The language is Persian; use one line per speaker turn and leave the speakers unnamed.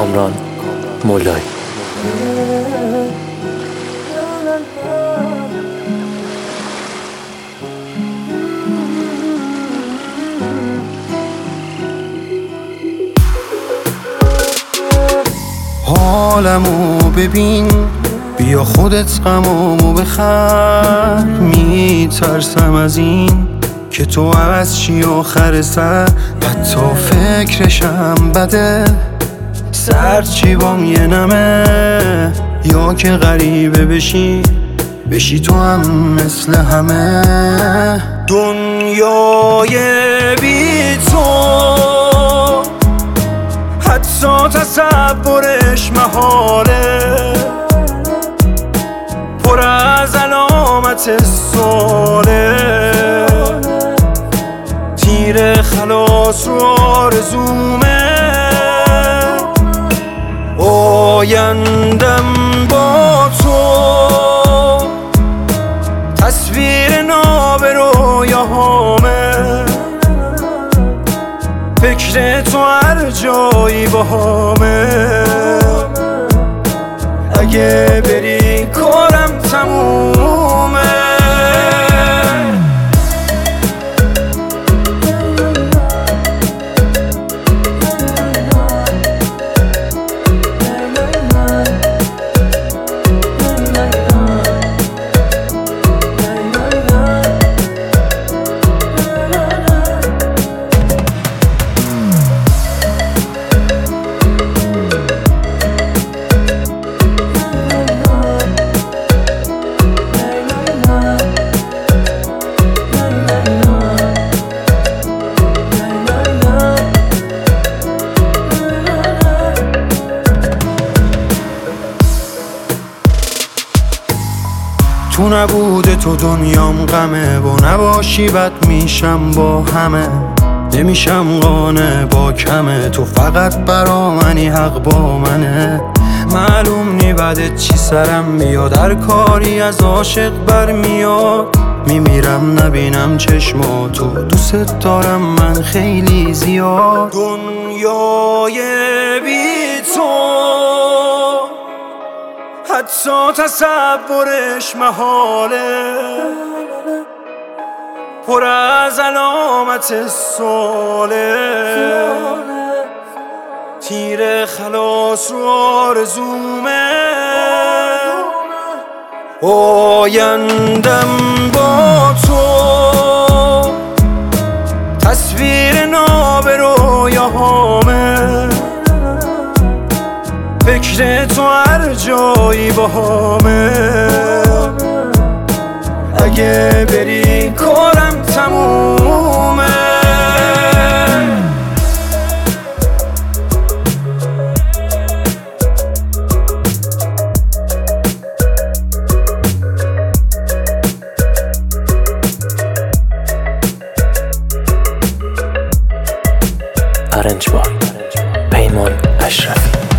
کامران مولایی.
حالمو ببین، بیا خودت غمامو بخر. میترسم از این که تو عوض چی آخر سر، حتی فکرشم بده. سرچی بام یه نمه، یا که غریبه بشی تو هم مثل همه. دنیای بی تو حتی تصورش محاله، پر از علامت سواله. تیر خلاص رو آرزومه، آیندم با تو. تصویر ناب رویاهامه، فکر تو هر جایی باهامه. اگه بری کارم تمومه. تو نبوده تو دنیام غمه، با نباشی بد میشم با همه. نمیشم قانع با کمه، تو فقط برا منی، حق با منه. معلوم نی بعدت چی سرم میاد، هر کاری از عاشق برمیاد. میمیرم نبینم چشماتو، دوست دارم من خیلی زیاد. دنیای بی تو حتی تصورش محاله، پر از علامت سواله. تیر خلاص رو آرزومه، آیندم با تو. تصویر ناب رویاهامه، فکر تو هر جایی باهامه. اگه بری کارم تمومه.
ارنج بای پیمان اشرفی.